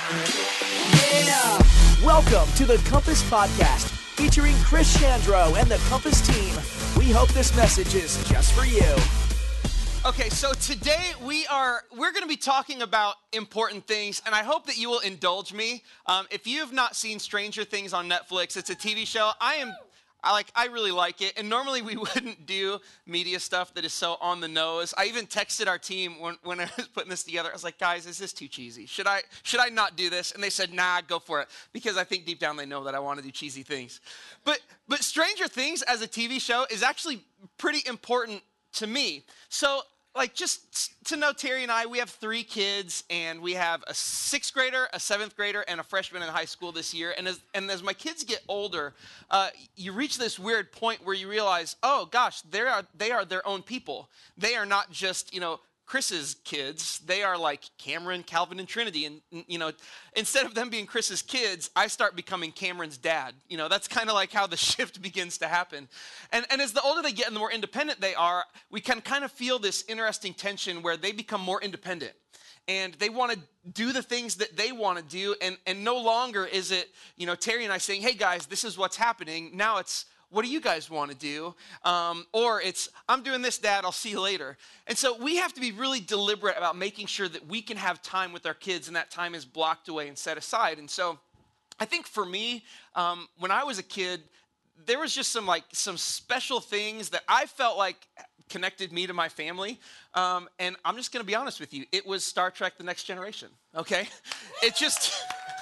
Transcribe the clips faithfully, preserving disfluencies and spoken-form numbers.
Yeah! Welcome to the Compass Podcast, featuring Chris Chandro and the Compass team. We hope this message is just for you. Okay, so today we are, we're going to be talking about important things, and I hope that you will indulge me. Um, if you have not seen Stranger Things on Netflix, it's a T V show. I am, I like, I really like it, and normally we wouldn't do media stuff that is so on the nose. I even texted our team when, when I was putting this together. I was like, guys, is this too cheesy? Should I, should I not do this? And they said, nah, go for it, because I think deep down they know that I want to do cheesy things. But, but Stranger Things as a T V show is actually pretty important to me. So, like, just to know, Terry and I, we have three kids, and we have a sixth grader, a seventh grader, and a freshman in high school this year. And as, and as my kids get older, uh, you reach this weird point where you realize, oh, gosh, they are, they are their own people. They are not just, you know, Chris's kids. They are like Cameron, Calvin, and Trinity. And, you know, instead of them being Chris's kids, I start becoming Cameron's dad. You know, that's kind of like how the shift begins to happen. And, and as the older they get and the more independent they are, we can kind of feel this interesting tension where they become more independent. And they want to do the things that they want to do. And, and no longer is it, you know, Terry and I saying, hey, guys, this is what's happening. Now it's, what do you guys want to do? Um, or it's, I'm doing this, Dad, I'll see you later. And so we have to be really deliberate about making sure that we can have time with our kids, and that time is blocked away and set aside. And so I think for me, um, when I was a kid, there was just some like some special things that I felt like connected me to my family. Um, and I'm just going to be honest with you. It was Star Trek: The Next Generation, okay? It just...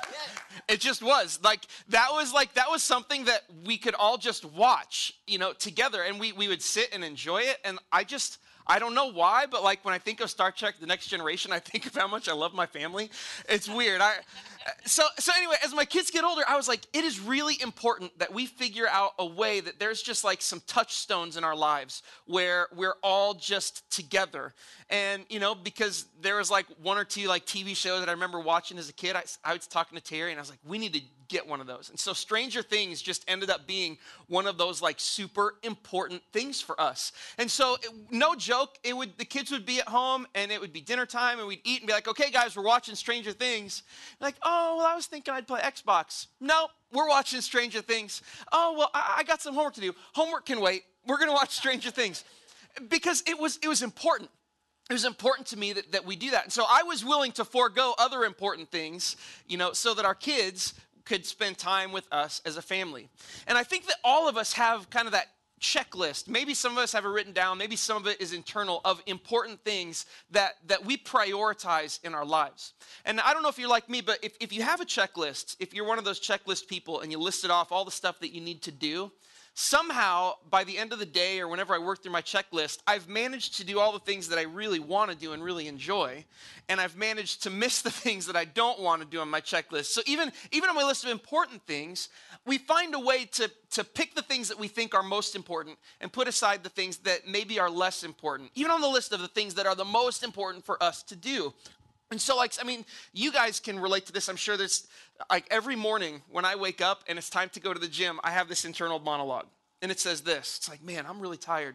It just was like, that was like, that was something that we could all just watch, you know, together, and we, we would sit and enjoy it. And I just, I don't know why, but like when I think of Star Trek: The Next Generation, I think of how much I love my family. It's weird. I, so, so anyway, as my kids get older, I was like, it is really important that we figure out a way that there's just like some touchstones in our lives where we're all just together. And, you know, because there was like one or two like T V shows that I remember watching as a kid. I, I was talking to Terry and I was like, we need to get one of those. And so Stranger Things just ended up being one of those like super important things for us. And so it, no joke, it would, the kids would be at home and it would be dinner time and we'd eat and be like, okay guys, we're watching Stranger Things. Like, oh, well, I was thinking I'd play Xbox. No, we're watching Stranger Things. Oh, well, I, I got some homework to do. Homework can wait. We're going to watch Stranger Things. Because it was, it was important. It was important to me that, that we do that. And so I was willing to forego other important things, you know, so that our kids could spend time with us as a family. And I think that all of us have kind of that checklist. Maybe some of us have it written down. Maybe some of it is internal, of important things that, that we prioritize in our lives. And I don't know if you're like me, but if, if you have a checklist, if you're one of those checklist people and you listed off all the stuff that you need to do, somehow, by the end of the day or whenever I work through my checklist, I've managed to do all the things that I really want to do and really enjoy, and I've managed to miss the things that I don't want to do on my checklist. So even, even on my list of important things, we find a way to, to pick the things that we think are most important and put aside the things that maybe are less important, even on the list of the things that are the most important for us to do. And so, like, I mean, you guys can relate to this. I'm sure there's, like, every morning when I wake up and it's time to go to the gym, I have this internal monologue. And it says this. It's like, man, I'm really tired.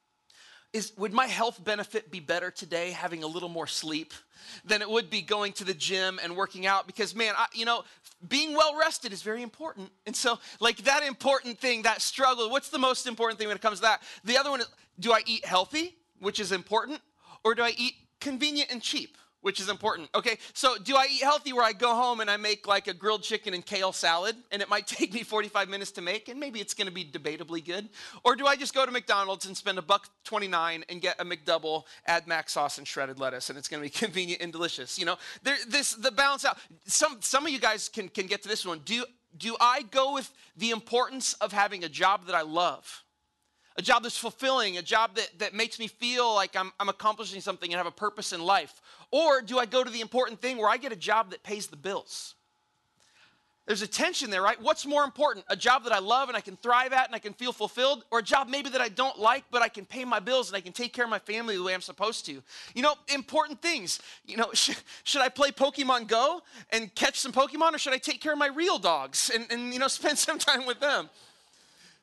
Is, would my health benefit be better today having a little more sleep than it would be going to the gym and working out? Because, man, I, you know, being well-rested is very important. And so, like, that important thing, that struggle, what's the most important thing when it comes to that? The other one is, do I eat healthy, which is important, or do I eat convenient and cheap, which is important? Okay, so do I eat healthy where I go home and I make like a grilled chicken and kale salad, and it might take me forty-five minutes to make, and maybe it's going to be debatably good? Or do I just go to McDonald's and spend a buck twenty-nine and get a McDouble, add mac sauce and shredded lettuce, and it's going to be convenient and delicious? You know, there, this the balance out. Some some of you guys can can get to this one. Do do I go with the importance of having a job that I love? A job that's fulfilling, a job that, that makes me feel like I'm, I'm accomplishing something and have a purpose in life? Or do I go to the important thing where I get a job that pays the bills? There's a tension there, right? What's more important? A job that I love and I can thrive at and I can feel fulfilled, or a job maybe that I don't like, but I can pay my bills and I can take care of my family the way I'm supposed to? You know, important things. You know, should, should I play Pokemon Go and catch some Pokemon, or should I take care of my real dogs and, and you know, spend some time with them?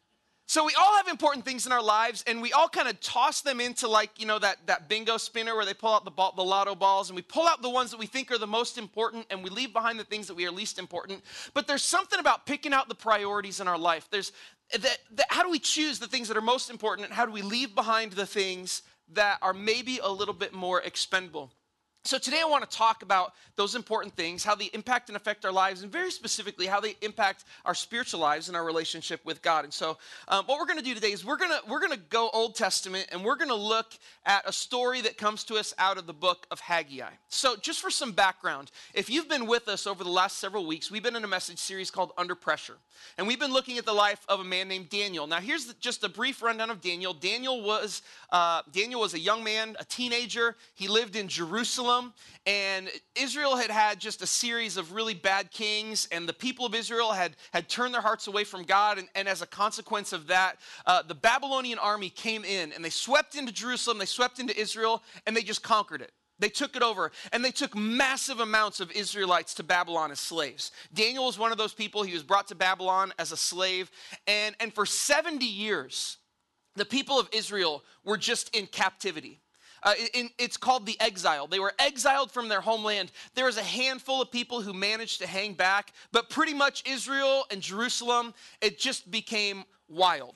So we all have important things in our lives, and we all kind of toss them into like, you know, that, that bingo spinner where they pull out the, ball, the lotto balls, and we pull out the ones that we think are the most important, and we leave behind the things that we are least important. But there's something about picking out the priorities in our life. There's that, that how do we choose the things that are most important, and how do we leave behind the things that are maybe a little bit more expendable? So today I want to talk about those important things, how they impact and affect our lives, and very specifically how they impact our spiritual lives and our relationship with God. And so um, what we're going to do today is we're going to we're going to go Old Testament, and we're going to look at a story that comes to us out of the book of Haggai. So just for some background, if you've been with us over the last several weeks, we've been in a message series called Under Pressure, and we've been looking at the life of a man named Daniel. Now here's the, just a brief rundown of Daniel. Daniel was uh, Daniel was a young man, a teenager. He lived in Jerusalem. And Israel had had just a series of really bad kings, and the people of Israel had, had turned their hearts away from God, and, and as a consequence of that, uh, the Babylonian army came in, and they swept into Jerusalem, they swept into Israel, and they just conquered it. They took it over, and they took massive amounts of Israelites to Babylon as slaves. Daniel was one of those people. He was brought to Babylon as a slave, and, and for seventy years, the people of Israel were just in captivity. Uh, in, it's called the exile. They were exiled from their homeland. There was a handful of people who managed to hang back, but pretty much Israel and Jerusalem, it just became wild.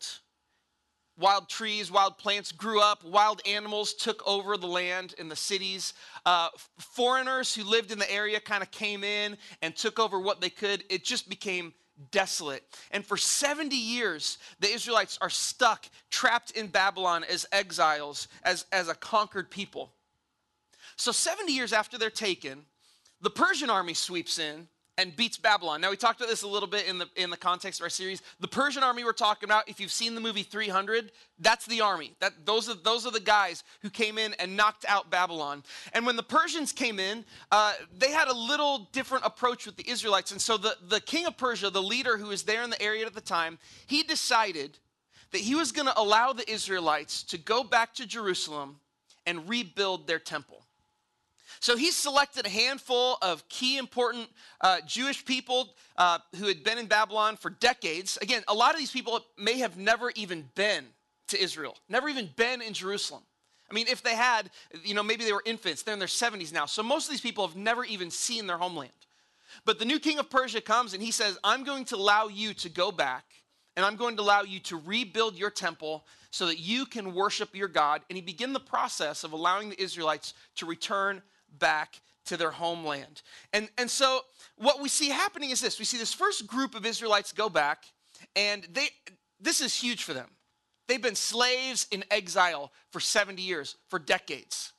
Wild trees, wild plants grew up. Wild animals took over the land and the cities. Uh, foreigners who lived in the area kind of came in and took over what they could. It just became desolate. And for seventy years, the Israelites are stuck, trapped in Babylon as exiles, as, as a conquered people. So seventy years after they're taken, the Persian army sweeps in and beats Babylon. Now, we talked about this a little bit in the in the context of our series. The Persian army we're talking about, if you've seen the movie three hundred, that's the army. That those are those are the guys who came in and knocked out Babylon. And when the Persians came in, uh, they had a little different approach with the Israelites. And so the, the king of Persia, the leader who was there in the area at the time, he decided that he was going to allow the Israelites to go back to Jerusalem and rebuild their temple. So he selected a handful of key important uh, Jewish people uh, who had been in Babylon for decades. Again, a lot of these people may have never even been to Israel, never even been in Jerusalem. I mean, if they had, you know, maybe they were infants. They're in their seventies now. So most of these people have never even seen their homeland. But the new king of Persia comes and he says, I'm going to allow you to go back, and I'm going to allow you to rebuild your temple so that you can worship your God. And he began the process of allowing the Israelites to return back to their homeland. And, and so what we see happening is this. We see this first group of Israelites go back, and they this is huge for them. They've been slaves in exile for seventy years, for decades.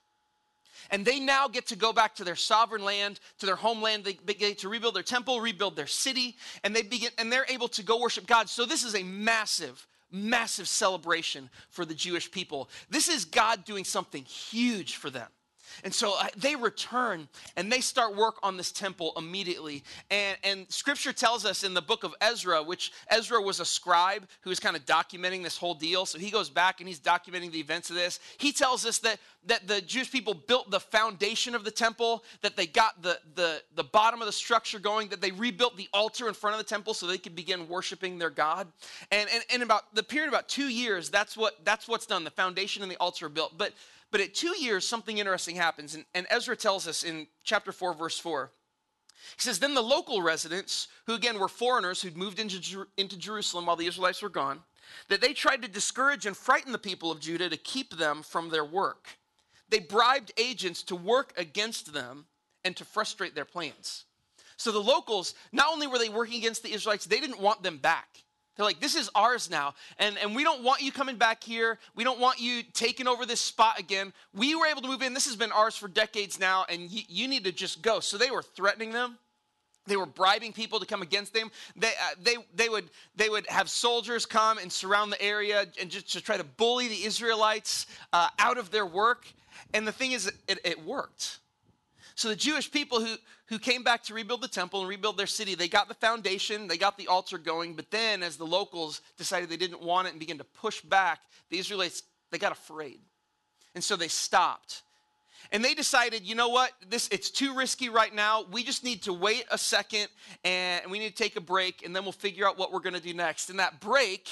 And they now get to go back to their sovereign land, to their homeland. They begin to rebuild their temple, rebuild their city, and they begin and they're able to go worship God. So this is a massive, massive celebration for the Jewish people. This is God doing something huge for them. And so uh, they return and they start work on this temple immediately. And, and scripture tells us in the book of Ezra, which Ezra was a scribe who was kind of documenting this whole deal. So he goes back and he's documenting the events of this. He tells us that, that the Jewish people built the foundation of the temple, that they got the, the, the bottom of the structure going, that they rebuilt the altar in front of the temple so they could begin worshiping their God. And, and, and about the period of about two years, that's what that's what's done. The foundation and the altar are built. But But at two years, something interesting happens. And, and Ezra tells us in chapter four, verse four. He says, then the local residents, who again were foreigners who'd moved into, Jer- into Jerusalem while the Israelites were gone, that they tried to discourage and frighten the people of Judah to keep them from their work. They bribed agents to work against them and to frustrate their plans. So the locals, not only were they working against the Israelites, they didn't want them back. They're like, this is ours now, and, and we don't want you coming back here. We don't want you taking over this spot again. We were able to move in. This has been ours for decades now, and you, you need to just go. So they were threatening them. They were bribing people to come against them. They, uh, they, they, would, they would have soldiers come and surround the area and just to try to bully the Israelites uh, out of their work. And the thing is, it, it worked. So the Jewish people who, who came back to rebuild the temple and rebuild their city, they got the foundation, they got the altar going, but then as the locals decided they didn't want it and began to push back, the Israelites, they got afraid. And so they stopped. And they decided, you know what, this it's too risky right now. We just need to wait a second and we need to take a break, and then we'll figure out what we're going to do next. And that break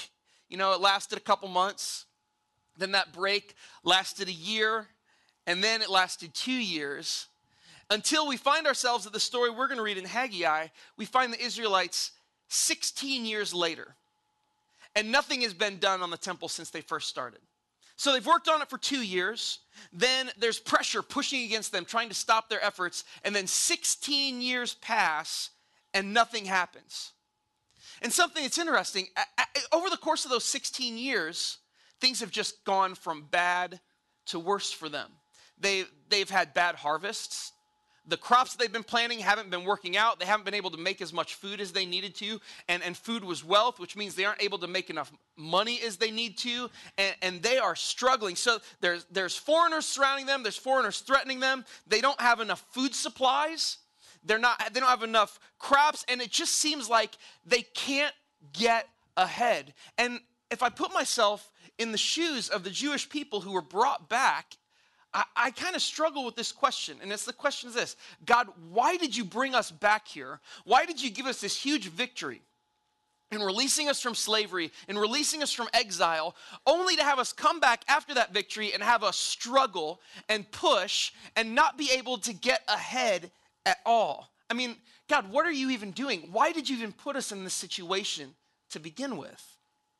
you know, it lasted a couple months. Then that break lasted a year, and then it lasted two years, until we find ourselves at the story we're going to read in Haggai. We find the Israelites sixteen years later, and nothing has been done on the temple since they first started. So they've worked on it for two years. Then there's pressure pushing against them, trying to stop their efforts. And then sixteen years pass and nothing happens. And something that's interesting, over the course of those sixteen years, things have just gone from bad to worse for them. They, they've had bad harvests. The crops they've been planting haven't been working out. They haven't been able to make as much food as they needed to. And, and food was wealth, which means they aren't able to make enough money as they need to. And, and they are struggling. So there's, there's foreigners surrounding them. There's foreigners threatening them. They don't have enough food supplies. They're not, they don't have enough crops. And it just seems like they can't get ahead. And if I put myself in the shoes of the Jewish people who were brought back, I, I kind of struggle with this question, and it's the question is this: God, why did you bring us back here? Why did you give us this huge victory in releasing us from slavery, in releasing us from exile, only to have us come back after that victory and have us struggle and push and not be able to get ahead at all? I mean, God, what are you even doing? Why did you even put us in this situation to begin with?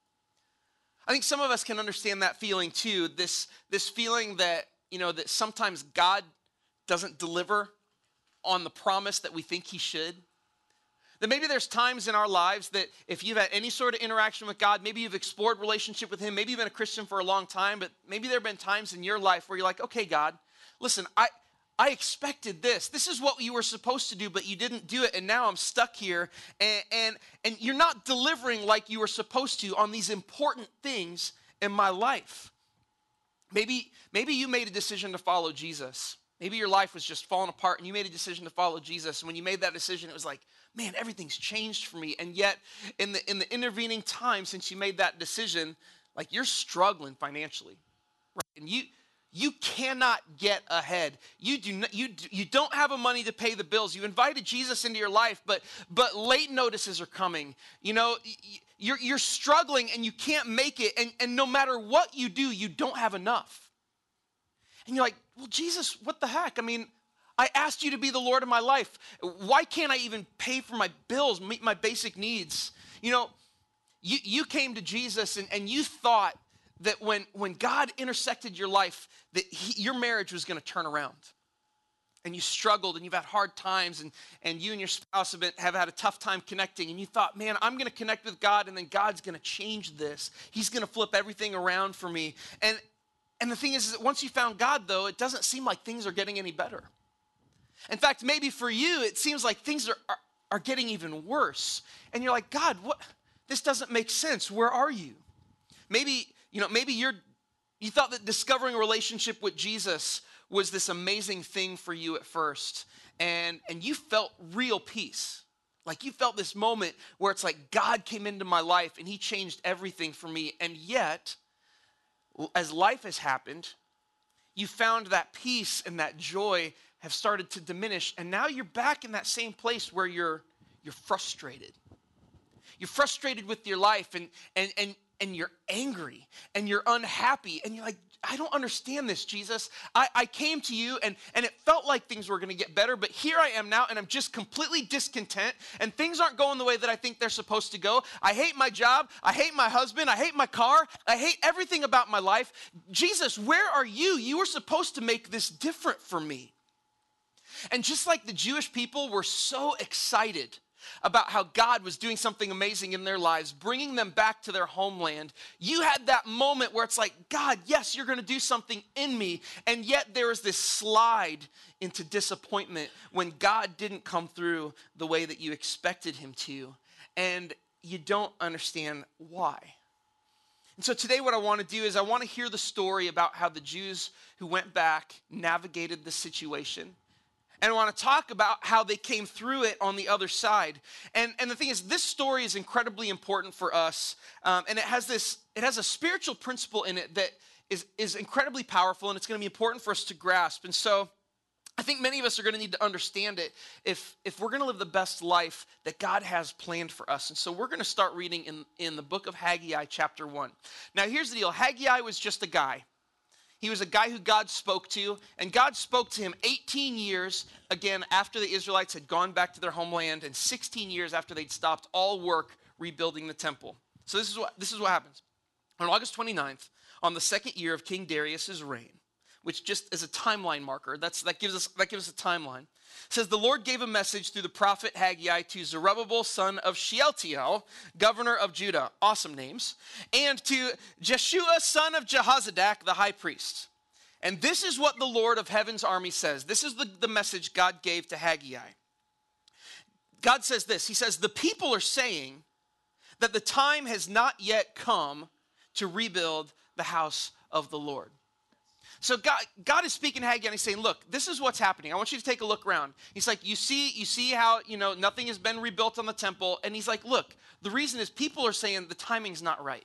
I think some of us can understand that feeling too, this, this feeling that, you know, that sometimes God doesn't deliver on the promise that we think he should. That maybe there's times in our lives that if you've had any sort of interaction with God, maybe you've explored relationship with him, maybe you've been a Christian for a long time, but maybe there have been times in your life where you're like, okay, God, listen, I, I expected this. This is what you were supposed to do, but you didn't do it, and now I'm stuck here, and, and, and you're not delivering like you were supposed to on these important things in my life. Maybe, maybe you made a decision to follow Jesus. Maybe your life was just falling apart and you made a decision to follow Jesus. And when you made that decision, it was like, man, everything's changed for me. And yet in the, in the intervening time since you made that decision, like you're struggling financially, right? And you, you cannot get ahead. You do not, you, you don't have the money to pay the bills. You invited Jesus into your life, but, but late notices are coming. You know, You're, you're struggling and you can't make it, and, and no matter what you do, you don't have enough. And you're like, well, Jesus, what the heck? I mean, I asked you to be the Lord of my life. Why can't I even pay for my bills, meet my basic needs? You know, you, you came to Jesus and, and you thought that when, when God intersected your life, that he, your marriage was going to turn around. And you struggled and you've had hard times, and, and you and your spouse have, been, have had a tough time connecting, and you thought, man, I'm going to connect with God and then God's going to change this. He's going to flip everything around for me. And, and the thing is, is that once you found God, though, it doesn't seem like things are getting any better. In fact, maybe for you, it seems like things are, are, are getting even worse. And you're like, God, what? This doesn't make sense. Where are you? Maybe, you know, maybe you're, you thought that discovering a relationship with Jesus was this amazing thing for you at first, and, and you felt real peace. Like you felt this moment where it's like God came into my life and he changed everything for me. And yet, as life has happened, you found that peace and that joy have started to diminish, and now you're back in that same place where you're, you're frustrated. You're frustrated with your life, and, and, and, and you're angry, and you're unhappy, and you're like, I don't understand this, Jesus. I, I came to you and, and it felt like things were going to get better, but here I am now and I'm just completely discontent and things aren't going the way that I think they're supposed to go. I hate my job. I hate my husband. I hate my car. I hate everything about my life. Jesus, where are you? You were supposed to make this different for me. And just like the Jewish people were so excited about how God was doing something amazing in their lives, bringing them back to their homeland, you had that moment where it's like, God, yes, you're going to do something in me. And yet there is this slide into disappointment when God didn't come through the way that you expected him to. And you don't understand why. And so today what I want to do is I want to hear the story about how the Jews who went back navigated the situation. And I want to talk about how they came through it on the other side. And, and the thing is, this story is incredibly important for us. Um, and it has this, it has a spiritual principle in it that is, is incredibly powerful, and it's going to be important for us to grasp. And so I think many of us are going to need to understand it if, if we're going to live the best life that God has planned for us. And so we're going to start reading in, in the book of Haggai, chapter one. Now, here's the deal. Haggai was just a guy. He was a guy who God spoke to, and God spoke to him eighteen years, again, after the Israelites had gone back to their homeland, and sixteen years after they'd stopped all work rebuilding the temple. So this is what, this is what happens. On August twenty-ninth, on the second year of King Darius's reign, which just is a timeline marker. That's, that, gives us, that gives us a timeline. It says, the Lord gave a message through the prophet Haggai to Zerubbabel, son of Shealtiel, governor of Judah. Awesome names. And to Jeshua, son of Jehozadak, the high priest. And this is what the Lord of heaven's army says. This is the, the message God gave to Haggai. God says this. He says, the people are saying that the time has not yet come to rebuild the house of the Lord. So God, God is speaking to Haggai and he's saying, look, this is what's happening. I want you to take a look around. He's like, you see, you see how, you know, nothing has been rebuilt on the temple. And he's like, look, the reason is people are saying the timing's not right.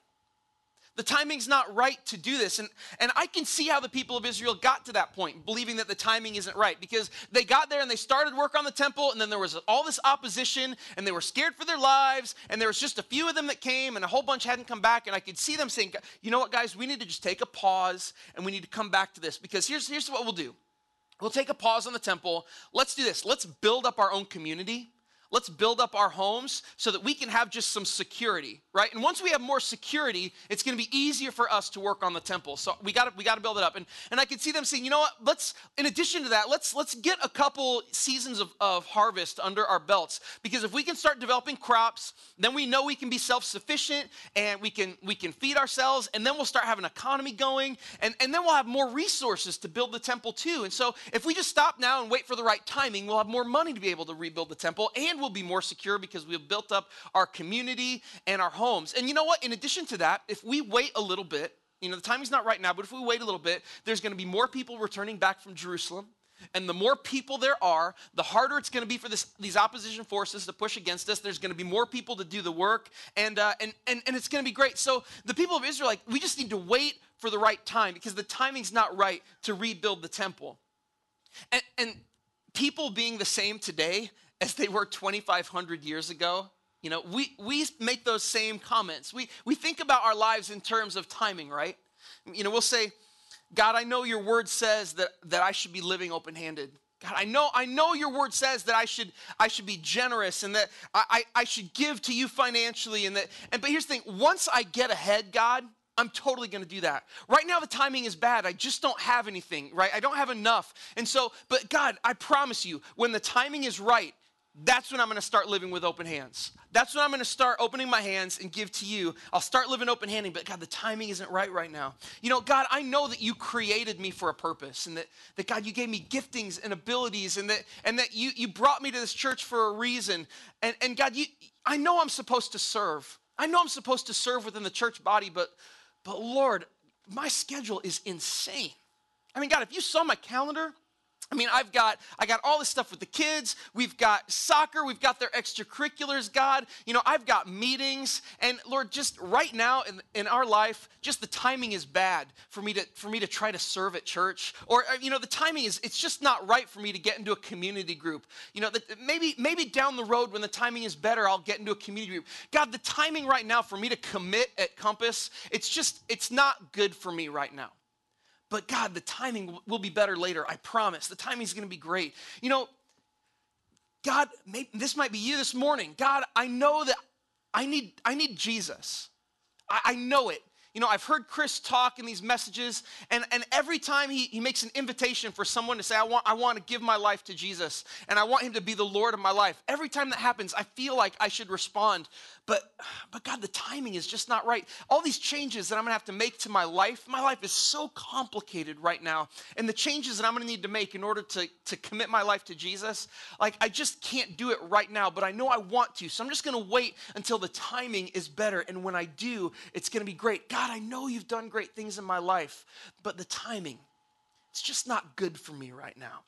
The timing's not right to do this. And, and I can see how the people of Israel got to that point, believing that the timing isn't right, because they got there and they started work on the temple, and then there was all this opposition, and they were scared for their lives, and there was just a few of them that came, and a whole bunch hadn't come back, and I could see them saying, you know what, guys, we need to just take a pause, and we need to come back to this, because here's, here's what we'll do. We'll take a pause on the temple. Let's do this. Let's build up our own community. Let's build up our homes so that we can have just some security, right? And once we have more security, it's going to be easier for us to work on the temple. So we got to we got to build it up. And and I could see them saying, you know what? Let's, in addition to that, let's let's get a couple seasons of, of harvest under our belts, because if we can start developing crops, then we know we can be self-sufficient and we can we can feed ourselves, and then we'll start having an economy going, and and then we'll have more resources to build the temple too. And so if we just stop now and wait for the right timing, we'll have more money to be able to rebuild the temple, and we'll be more secure because we've built up our community and our homes. And you know what? In addition to that, if we wait a little bit, you know, the timing's not right now, but if we wait a little bit, there's going to be more people returning back from Jerusalem. And the more people there are, the harder it's going to be for this, these opposition forces to push against us. There's going to be more people to do the work, and, uh, and, and, and it's going to be great. So the people of Israel, like, we just need to wait for the right time, because the timing's not right to rebuild the temple. And, and people being the same today as they were twenty-five hundred years ago, you know, we, we make those same comments. We, we think about our lives in terms of timing, right? You know, we'll say, God, I know your word says that, that I should be living open-handed. God, I know, I know your word says that I should, I should be generous, and that I, I, I should give to you financially. And that, and but here's the thing, once I get ahead, God, I'm totally going to do that. Right now, the timing is bad. I just don't have anything, right? I don't have enough. And so, but God, I promise you, when the timing is right, that's when I'm going to start living with open hands. That's when I'm going to start opening my hands and give to you. I'll start living open-handed, but God, the timing isn't right right now. You know, God, I know that you created me for a purpose, and that, that God, you gave me giftings and abilities, and that and that you, you brought me to this church for a reason. And, and God, you, I know I'm supposed to serve. I know I'm supposed to serve within the church body, but, but Lord, my schedule is insane. I mean, God, if you saw my calendar, I mean, I've got, I got all this stuff with the kids. We've got soccer. We've got their extracurriculars, God. You know, I've got meetings. And Lord, just right now in, in our life, just the timing is bad for me to, for me to try to serve at church. Or, you know, the timing is, it's just not right for me to get into a community group. You know, that maybe, maybe down the road when the timing is better, I'll get into a community group. God, the timing right now for me to commit at Compass, it's just, it's not good for me right now. But God, the timing will be better later, I promise. The timing is going to be great. You know, God, maybe, this might be you this morning. God, I know that I need, I need Jesus. I, I know it. You know, I've heard Chris talk in these messages, and, and every time he, he makes an invitation for someone to say, I want, I want to give my life to Jesus, and I want him to be the Lord of my life. Every time that happens, I feel like I should respond. But, but God, the timing is just not right. All these changes that I'm going to have to make to my life, my life is so complicated right now. And the changes that I'm going to need to make in order to, to commit my life to Jesus, like I just can't do it right now, but I know I want to. So I'm just going to wait until the timing is better. And when I do, it's going to be great. God, I know you've done great things in my life, but the timing, it's just not good for me right now.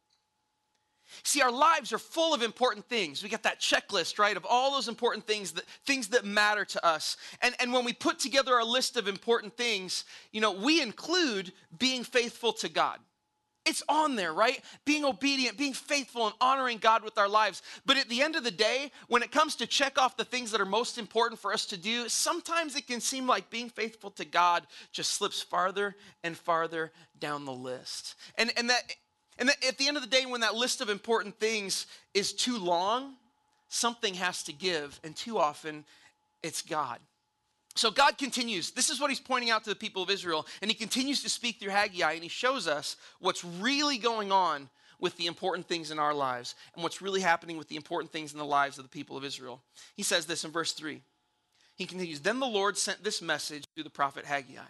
See, our lives are full of important things. We got that checklist, right, of all those important things, that things that matter to us. And, and when we put together our list of important things, you know, we include being faithful to God. It's on there, right? Being obedient, being faithful, and honoring God with our lives. But at the end of the day, when it comes to check off the things that are most important for us to do, sometimes it can seem like being faithful to God just slips farther and farther down the list. And, and, that, and that at the end of the day, when that list of important things is too long, something has to give, and too often, it's God. So God continues. This is what he's pointing out to the people of Israel, and he continues to speak through Haggai, and he shows us what's really going on with the important things in our lives and what's really happening with the important things in the lives of the people of Israel. He says this in verse three. He continues, "Then the Lord sent this message through the prophet Haggai.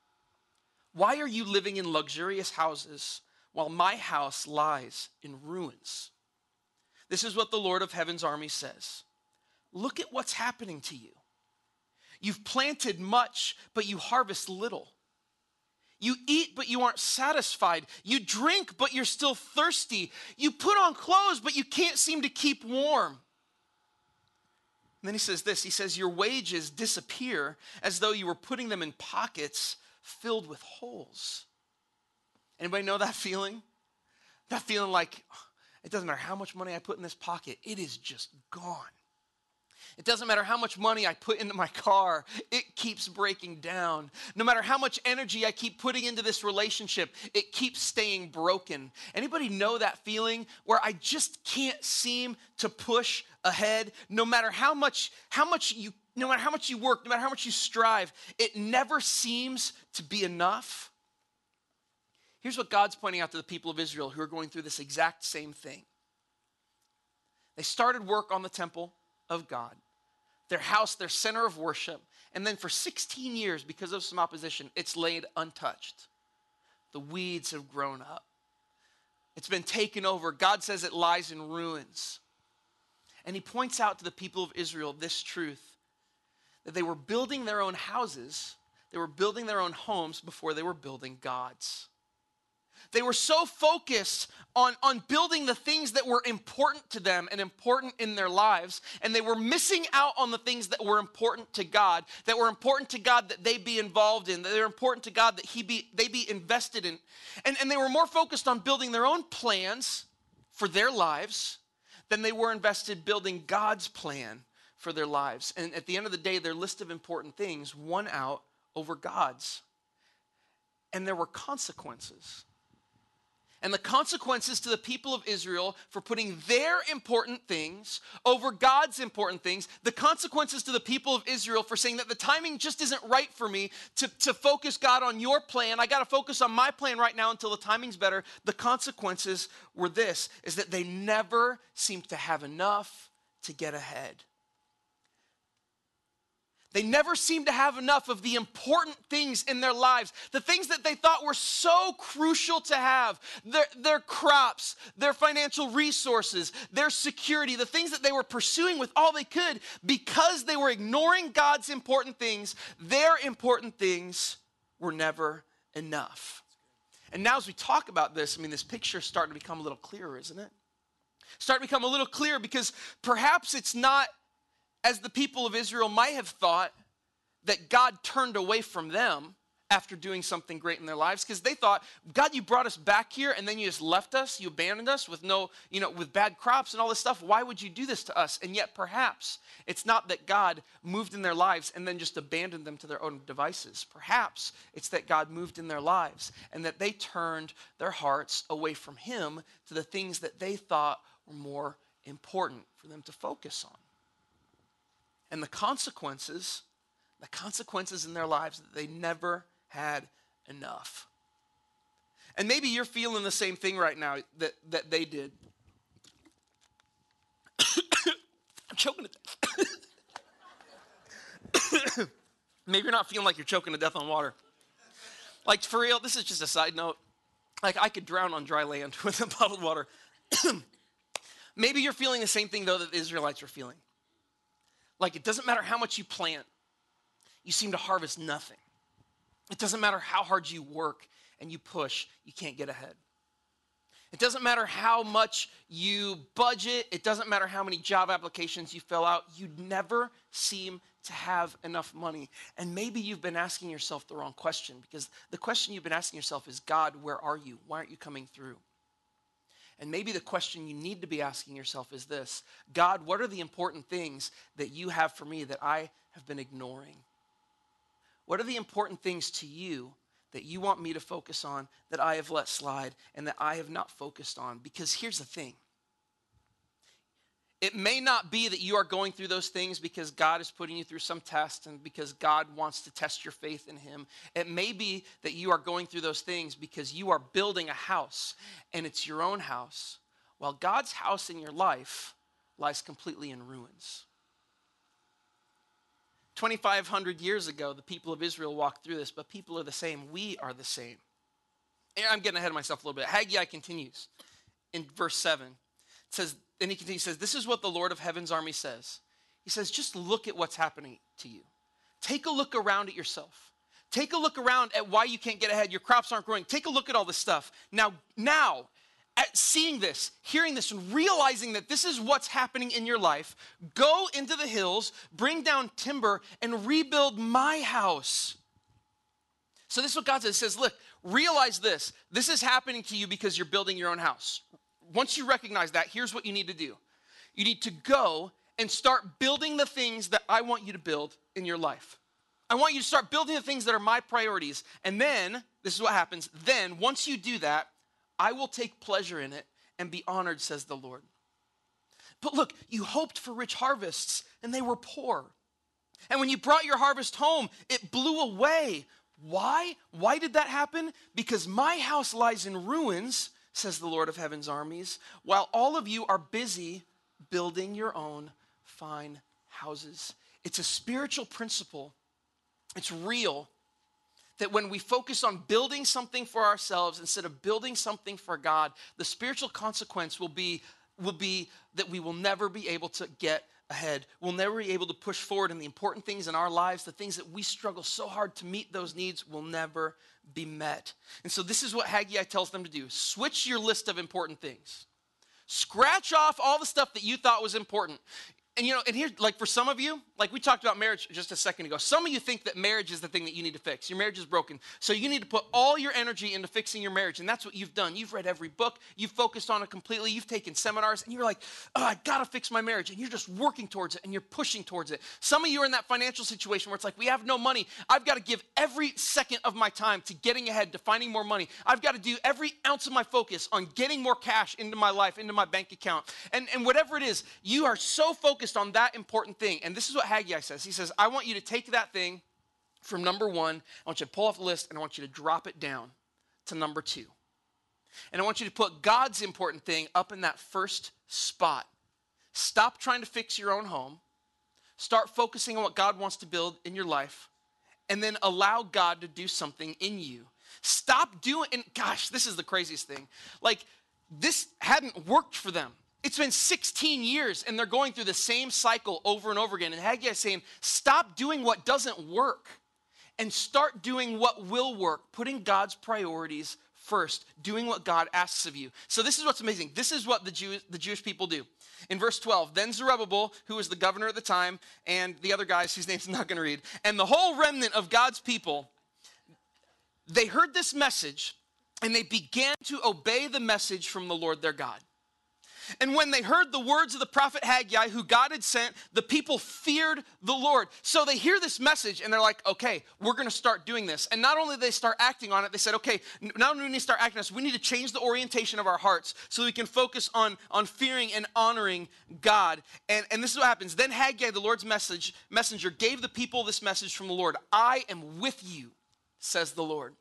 Why are you living in luxurious houses while my house lies in ruins? This is what the Lord of heaven's army says. Look at what's happening to you. You've planted much, but you harvest little. You eat, but you aren't satisfied. You drink, but you're still thirsty. You put on clothes, but you can't seem to keep warm." And then he says this, he says, "Your wages disappear as though you were putting them in pockets filled with holes." Anybody know that feeling? That feeling like, it doesn't matter how much money I put in this pocket, it is just gone. It doesn't matter how much money I put into my car, it keeps breaking down. No matter how much energy I keep putting into this relationship, it keeps staying broken. Anybody know that feeling where I just can't seem to push ahead? No matter how much, how much you, no matter how much you work, no matter how much you strive, it never seems to be enough. Here's what God's pointing out to the people of Israel who are going through this exact same thing. They started work on the temple of God, their house, their center of worship, and then for sixteen years, because of some opposition, it's laid untouched. The weeds have grown up. It's been taken over. God says it lies in ruins. And he points out to the people of Israel this truth, that they were building their own houses, they were building their own homes before they were building God's. They were so focused on, on building the things that were important to them and important in their lives, and they were missing out on the things that were important to God, that were important to God that they be involved in, that they were important to God that he be, they be invested in. And, and they were more focused on building their own plans for their lives than they were invested building God's plan for their lives. And at the end of the day, their list of important things won out over God's. And there were consequences. And the consequences to the people of Israel for putting their important things over God's important things, the consequences to the people of Israel for saying that the timing just isn't right for me to, to focus, God, on your plan. I got to focus on my plan right now until the timing's better. The consequences were this, is that they never seemed to have enough to get ahead. They never seemed to have enough of the important things in their lives, the things that they thought were so crucial to have, their, their crops, their financial resources, their security, the things that they were pursuing with all they could. Because they were ignoring God's important things, their important things were never enough. And now as we talk about this, I mean, this picture is starting to become a little clearer, isn't it? Starting to become a little clearer because perhaps it's not, as the people of Israel might have thought, that God turned away from them after doing something great in their lives, because they thought, God, you brought us back here and then you just left us, you abandoned us with no, you know, with bad crops and all this stuff. Why would you do this to us? And yet perhaps it's not that God moved in their lives and then just abandoned them to their own devices. Perhaps it's that God moved in their lives and that they turned their hearts away from him to the things that they thought were more important for them to focus on. And the consequences, the consequences in their lives, that they never had enough. And maybe you're feeling the same thing right now that, that they did. I'm choking to death. Maybe you're not feeling like you're choking to death on water. Like, for real, this is just a side note. Like, I could drown on dry land with a bottled water. Maybe you're feeling the same thing, though, that the Israelites were feeling. Like, it doesn't matter how much you plant, you seem to harvest nothing. It doesn't matter how hard you work and you push, you can't get ahead. It doesn't matter how much you budget, it doesn't matter how many job applications you fill out, you never seem to have enough money. And maybe you've been asking yourself the wrong question, because the question you've been asking yourself is, God, where are you? Why aren't you coming through? And maybe the question you need to be asking yourself is this: God, what are the important things that you have for me that I have been ignoring? What are the important things to you that you want me to focus on that I have let slide and that I have not focused on? Because here's the thing. It may not be that you are going through those things because God is putting you through some test and because God wants to test your faith in him. It may be that you are going through those things because you are building a house and it's your own house, while God's house in your life lies completely in ruins. twenty-five hundred years ago, the people of Israel walked through this, but people are the same. We are the same. And I'm getting ahead of myself a little bit. Haggai continues in verse seven. It says, and he continues, he says, this is what the Lord of Heaven's army says. He says, just look at what's happening to you. Take a look around at yourself. Take a look around at why you can't get ahead. Your crops aren't growing. Take a look at all this stuff. Now, now, at seeing this, hearing this, and realizing that this is what's happening in your life, go into the hills, bring down timber, and rebuild my house. So this is what God says. It says, look, realize this. This is happening to you because you're building your own house. Once you recognize that, here's what you need to do. You need to go and start building the things that I want you to build in your life. I want you to start building the things that are my priorities. And then, this is what happens. Then, once you do that, I will take pleasure in it and be honored, says the Lord. But look, you hoped for rich harvests, and they were poor. And when you brought your harvest home, it blew away. Why? Why did that happen? Because my house lies in ruins, says the Lord of Heaven's armies, while all of you are busy building your own fine houses. It's a spiritual principle. It's real that when we focus on building something for ourselves instead of building something for God, the spiritual consequence will be, will be that we will never be able to get ahead. We'll never be able to push forward in the important things in our lives. The things that we struggle so hard to meet those needs will never be met. And so this is what Haggai tells them to do. Switch your list of important things. Scratch off all the stuff that you thought was important. And you know, and here, like for some of you, like we talked about marriage just a second ago, some of you think that marriage is the thing that you need to fix. Your marriage is broken. So you need to put all your energy into fixing your marriage. And that's what you've done. You've read every book. You've focused on it completely. You've taken seminars and you're like, oh, I gotta fix my marriage. And you're just working towards it and you're pushing towards it. Some of you are in that financial situation where it's like, we have no money. I've got to give every second of my time to getting ahead, to finding more money. I've got to do every ounce of my focus on getting more cash into my life, into my bank account. And, and whatever it is, you are so focused on that important thing. And this is what Haggai says. He says, I want you to take that thing from number one, I want you to pull off the list, and I want you to drop it down to number two. And I want you to put God's important thing up in that first spot. Stop trying to fix your own home. Start focusing on what God wants to build in your life, and then allow God to do something in you. Stop doing, and gosh, this is the craziest thing. Like, this hadn't worked for them. It's been sixteen years and they're going through the same cycle over and over again. And Haggai is saying, stop doing what doesn't work and start doing what will work, putting God's priorities first, doing what God asks of you. So this is what's amazing. This is what the Jew, the Jewish people do. In verse twelve, then Zerubbabel, who was the governor at the time, and the other guys whose names I'm not going to read, and the whole remnant of God's people, they heard this message and they began to obey the message from the Lord their God. And when they heard the words of the prophet Haggai, who God had sent, the people feared the Lord. So they hear this message and they're like, okay, we're going to start doing this. And not only did they start acting on it, they said, okay, not only do we need to start acting on this, we need to change the orientation of our hearts so we can focus on, on fearing and honoring God. And, and this is what happens. Then Haggai, the Lord's message, messenger, gave the people this message from the Lord. I am with you, says the Lord.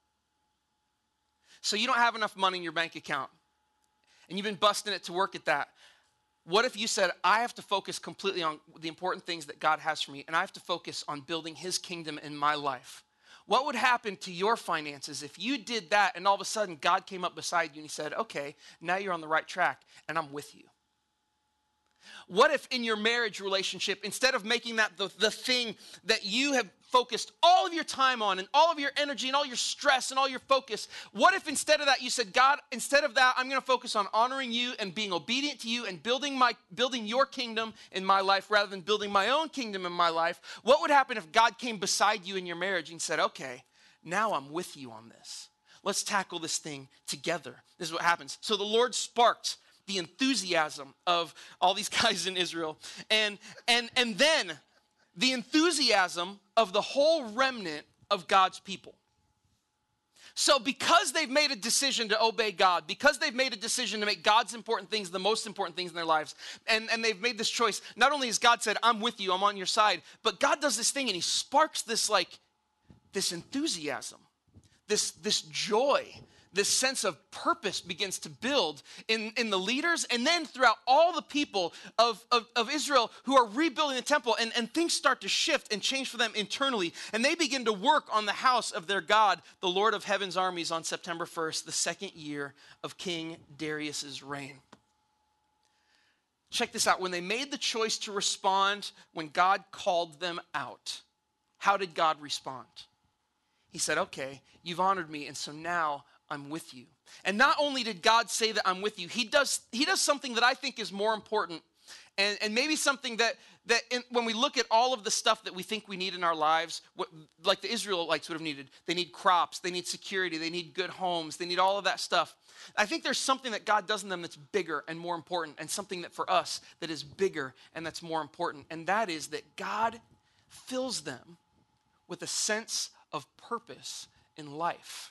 So you don't have enough money in your bank account, and you've been busting it to work at that. What if you said, I have to focus completely on the important things that God has for me, and I have to focus on building his kingdom in my life? What would happen to your finances if you did that and all of a sudden God came up beside you and he said, okay, now you're on the right track and I'm with you? What if in your marriage relationship, instead of making that the, the thing that you have focused all of your time on and all of your energy and all your stress and all your focus, what if instead of that you said, God, instead of that, I'm going to focus on honoring you and being obedient to you and building my building your kingdom in my life rather than building my own kingdom in my life? What would happen if God came beside you in your marriage and said, okay, now I'm with you on this. Let's tackle this thing together. This is what happens. So the Lord sparked the enthusiasm of all these guys in Israel. And, and, and then the enthusiasm of the whole remnant of God's people. So because they've made a decision to obey God, because they've made a decision to make God's important things the most important things in their lives, and, and they've made this choice, not only has God said, I'm with you, I'm on your side, but God does this thing and he sparks this like, this enthusiasm, this, this joy, this sense of purpose begins to build in, in the leaders and then throughout all the people of, of, of Israel who are rebuilding the temple, and, and things start to shift and change for them internally. And they begin to work on the house of their God, the Lord of heaven's armies, on September first, the second year of King Darius's reign. Check this out. When they made the choice to respond, when God called them out, how did God respond? He said, okay, you've honored me, and so now I'm with you. And not only did God say that I'm with you, he does, he does something that I think is more important, and, and maybe something that, that in, when we look at all of the stuff that we think we need in our lives, what, like the Israelites would have needed. They need crops, they need security, they need good homes, they need all of that stuff. I think there's something that God does in them that's bigger and more important, and something that for us that is bigger and that's more important. And that is that God fills them with a sense of purpose in life.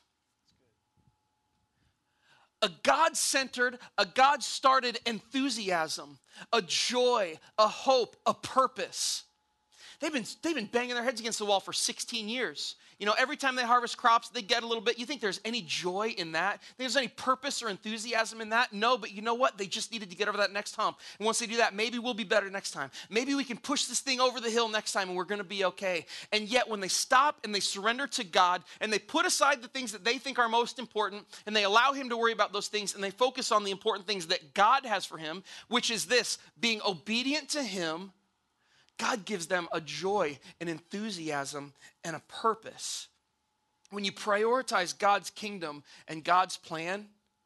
A God-centered, a God-started enthusiasm, a joy, a hope, a purpose. They've been, they've been banging their heads against the wall for sixteen years. You know, every time they harvest crops, they get a little bit. You think there's any joy in that? Think there's any purpose or enthusiasm in that? No, but you know what? They just needed to get over that next hump. And once they do that, maybe we'll be better next time. Maybe we can push this thing over the hill next time and we're going to be okay. And yet when they stop and they surrender to God and they put aside the things that they think are most important and they allow him to worry about those things and they focus on the important things that God has for him, which is this, being obedient to him, God gives them a joy, an enthusiasm, and a purpose. When you prioritize God's kingdom and God's plan,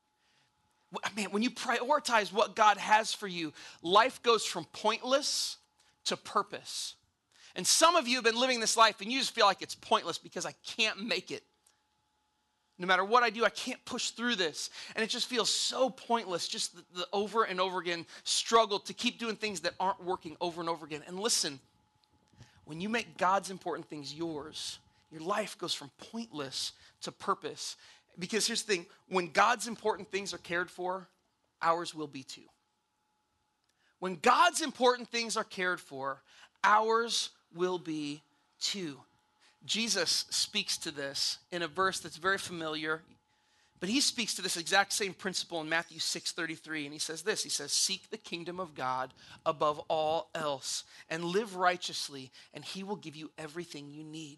man, when you prioritize what God has for you, life goes from pointless to purpose. And some of you have been living this life and you just feel like it's pointless because I can't make it. No matter what I do, I can't push through this. And it just feels so pointless, just the, the over and over again struggle to keep doing things that aren't working over and over again. And listen, when you make God's important things yours, your life goes from pointless to purpose. Because here's the thing, when God's important things are cared for, ours will be too. When God's important things are cared for, ours will be too. Jesus speaks to this in a verse that's very familiar, but he speaks to this exact same principle in Matthew six thirty-three, and he says this, he says, seek the kingdom of God above all else and live righteously, and he will give you everything you need.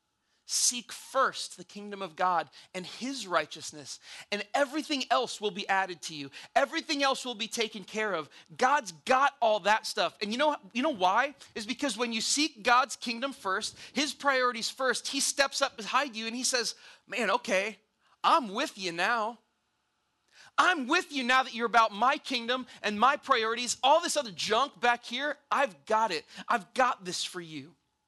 Seek first the kingdom of God and his righteousness, and everything else will be added to you. Everything else will be taken care of. God's got all that stuff. And you know, you know why? Is because when you seek God's kingdom first, his priorities first, he steps up behind you and he says, man, okay, I'm with you now. I'm with you now that you're about my kingdom and my priorities. All this other junk back here, I've got it. I've got this for you.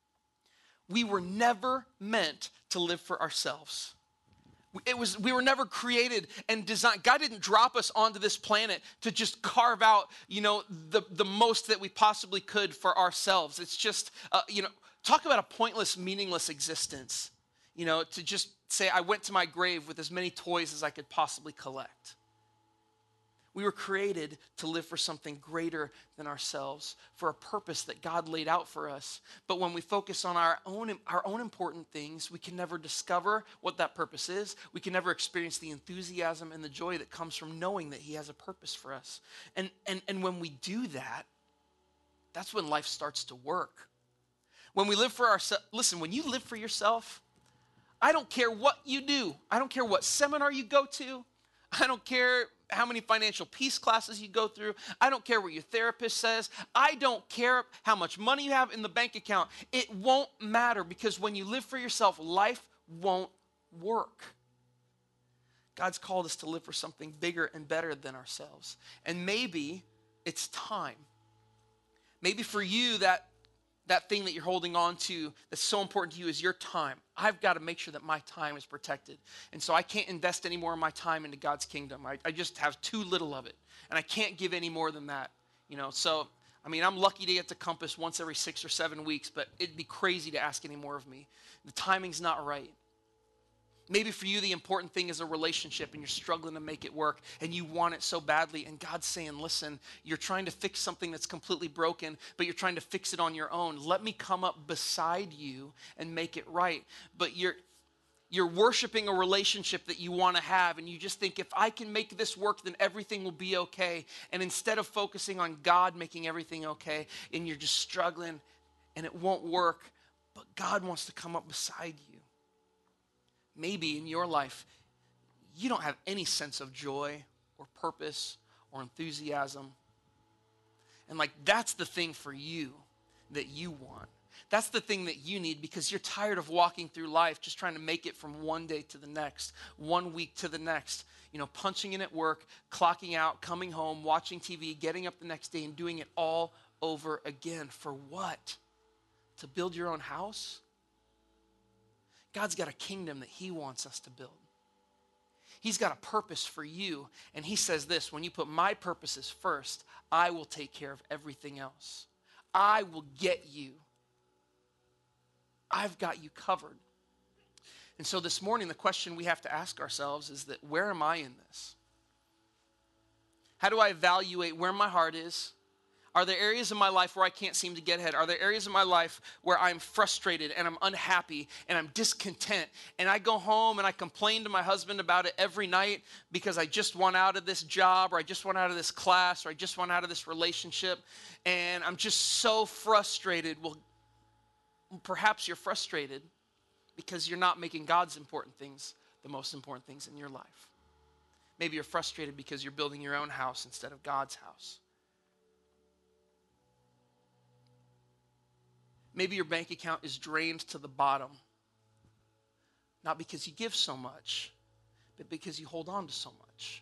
We were never meant to live for ourselves. It was, we were never created and designed. God didn't drop us onto this planet to just carve out, you know, the, the most that we possibly could for ourselves. It's just, uh, you know, talk about a pointless, meaningless existence. You know, to just say, I went to my grave with as many toys as I could possibly collect. We were created to live for something greater than ourselves, for a purpose that God laid out for us. But when we focus on our own, our own important things, we can never discover what that purpose is. We can never experience the enthusiasm and the joy that comes from knowing that he has a purpose for us. And, and, and when we do that, that's when life starts to work. When we live for ourselves, listen, when you live for yourself, I don't care what you do. I don't care what seminar you go to. I don't care how many financial peace classes you go through. I don't care what your therapist says. I don't care how much money you have in the bank account. It won't matter, because when you live for yourself, life won't work. God's called us to live for something bigger and better than ourselves. And maybe it's time. Maybe for you, that, that thing that you're holding on to that's so important to you is your time. I've got to make sure that my time is protected. And so I can't invest any more of my time into God's kingdom. I, I just have too little of it. And I can't give any more than that. You know, so, I mean, I'm lucky to get to Compass once every six or seven weeks, but it'd be crazy to ask any more of me. The timing's not right. Maybe for you, the important thing is a relationship and you're struggling to make it work and you want it so badly. And God's saying, listen, you're trying to fix something that's completely broken, but you're trying to fix it on your own. Let me come up beside you and make it right. But you're you're worshiping a relationship that you want to have, and you just think, if I can make this work, then everything will be okay. And instead of focusing on God making everything okay, and you're just struggling and it won't work, but God wants to come up beside you. Maybe in your life, you don't have any sense of joy or purpose or enthusiasm. And like, that's the thing for you that you want. That's the thing that you need, because you're tired of walking through life just trying to make it from one day to the next, one week to the next, you know, punching in at work, clocking out, coming home, watching T V, getting up the next day and doing it all over again. For what? To build your own house? God's got a kingdom that he wants us to build. He's got a purpose for you. And he says this, when you put my purposes first, I will take care of everything else. I will get you. I've got you covered. And so this morning, the question we have to ask ourselves is that, where am I in this? How do I evaluate where my heart is? Are there areas in my life where I can't seem to get ahead? Are there areas in my life where I'm frustrated and I'm unhappy and I'm discontent? And I go home and I complain to my husband about it every night because I just want out of this job, or I just want out of this class, or I just want out of this relationship. And I'm just so frustrated. Well, perhaps you're frustrated because you're not making God's important things the most important things in your life. Maybe you're frustrated because you're building your own house instead of God's house. Maybe your bank account is drained to the bottom, not because you give so much, but because you hold on to so much.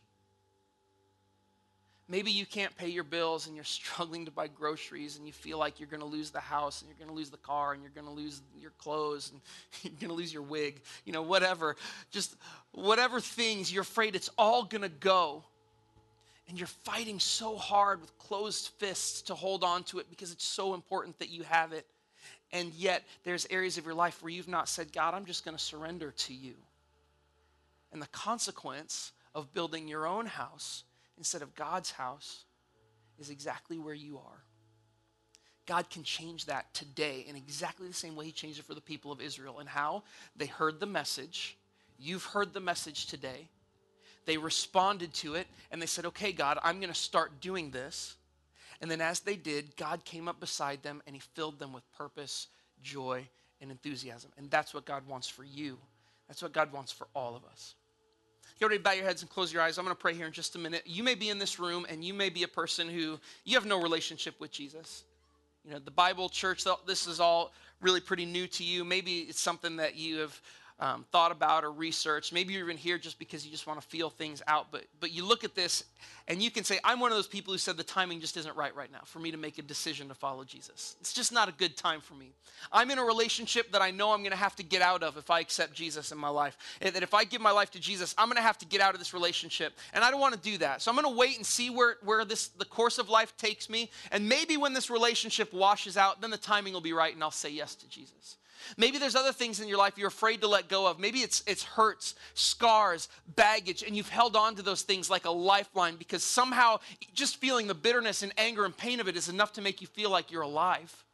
Maybe you can't pay your bills and you're struggling to buy groceries, and you feel like you're going to lose the house, and you're going to lose the car, and you're going to lose your clothes, and you're going to lose your wig, you know, whatever. Just whatever things, you're afraid it's all going to go. And you're fighting so hard with closed fists to hold on to it because it's so important that you have it. And yet there's areas of your life where you've not said, God, I'm just going to surrender to you. And the consequence of building your own house instead of God's house is exactly where you are. God can change that today in exactly the same way he changed it for the people of Israel. And how? They heard the message. You've heard the message today. They responded to it and they said, okay, God, I'm going to start doing this. And then as they did, God came up beside them and he filled them with purpose, joy, and enthusiasm. And that's what God wants for you. That's what God wants for all of us. Get ready to bow your heads and close your eyes. I'm going to pray here in just a minute. You may be in this room and you may be a person who, you have no relationship with Jesus. You know, the Bible, church, this is all really pretty new to you. Maybe it's something that you have Um, thought about or researched. Maybe you're even here just because you just want to feel things out. But but you look at this and you can say, I'm one of those people who said the timing just isn't right right now for me to make a decision to follow Jesus. It's just not a good time for me. I'm in a relationship that I know I'm going to have to get out of if I accept Jesus in my life. And that if I give my life to Jesus, I'm going to have to get out of this relationship. And I don't want to do that. So I'm going to wait and see where, where this the course of life takes me. And maybe when this relationship washes out, then the timing will be right and I'll say yes to Jesus. Maybe there's other things in your life you're afraid to let go of. Maybe it's it's hurts, scars, baggage, and you've held on to those things like a lifeline because somehow just feeling the bitterness and anger and pain of it is enough to make you feel like you're alive.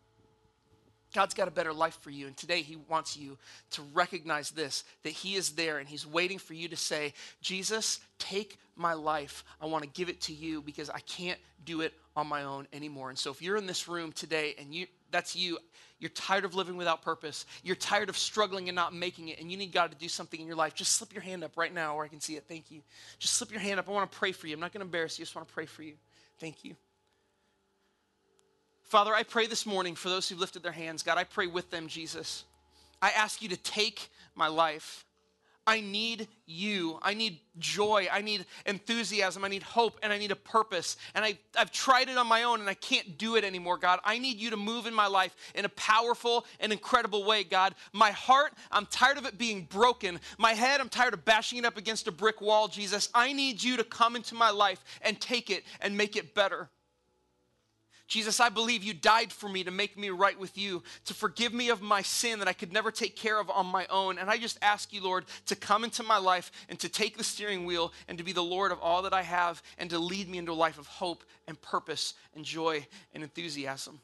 God's got a better life for you, and today he wants you to recognize this, that he is there and he's waiting for you to say, Jesus, take my life. I want to give it to you because I can't do it on my own anymore. And so if you're in this room today and you that's you. You're tired of living without purpose. You're tired of struggling and not making it, and you need God to do something in your life. Just slip your hand up right now where I can see it. Thank you. Just slip your hand up. I want to pray for you. I'm not going to embarrass you. I just want to pray for you. Thank you. Father, I pray this morning for those who lifted their hands. God, I pray with them, Jesus. I ask you to take my life. I need you. I need joy. I need enthusiasm. I need hope, and I need a purpose. And I, I've tried it on my own, and I can't do it anymore, God. I need you to move in my life in a powerful and incredible way, God. My heart, I'm tired of it being broken. My head, I'm tired of bashing it up against a brick wall, Jesus. I need you to come into my life and take it and make it better. Jesus, I believe you died for me to make me right with you, to forgive me of my sin that I could never take care of on my own. And I just ask you, Lord, to come into my life and to take the steering wheel and to be the Lord of all that I have and to lead me into a life of hope and purpose and joy and enthusiasm.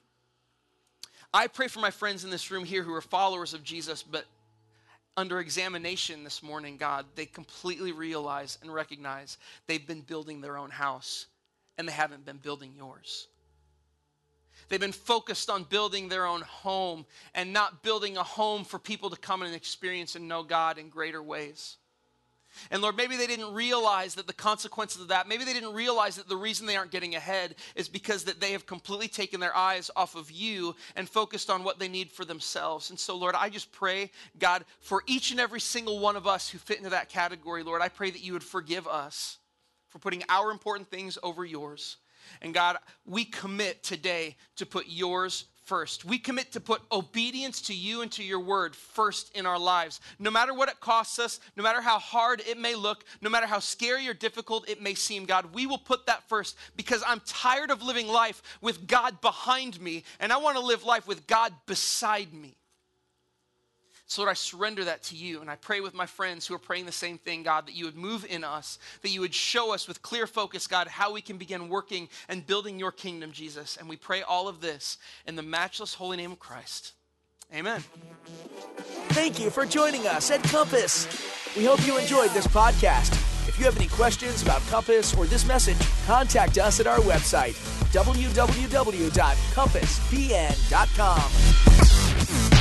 I pray for my friends in this room here who are followers of Jesus, but under examination this morning, God, they completely realize and recognize they've been building their own house and they haven't been building yours. They've been focused on building their own home and not building a home for people to come and experience and know God in greater ways. And Lord, maybe they didn't realize that the consequences of that, maybe they didn't realize that the reason they aren't getting ahead is because that they have completely taken their eyes off of you and focused on what they need for themselves. And so, Lord, I just pray, God, for each and every single one of us who fit into that category, Lord, I pray that you would forgive us for putting our important things over yours. And God, we commit today to put yours first. We commit to put obedience to you and to your word first in our lives. No matter what it costs us, no matter how hard it may look, no matter how scary or difficult it may seem, God, we will put that first because I'm tired of living life with God behind me, and I want to live life with God beside me. So Lord, I surrender that to you, and I pray with my friends who are praying the same thing, God, that you would move in us, that you would show us with clear focus, God, how we can begin working and building your kingdom, Jesus. And we pray all of this in the matchless holy name of Christ. Amen. Thank you for joining us at Compass. We hope you enjoyed this podcast. If you have any questions about Compass or this message, contact us at our website, w w w dot compass b n dot com.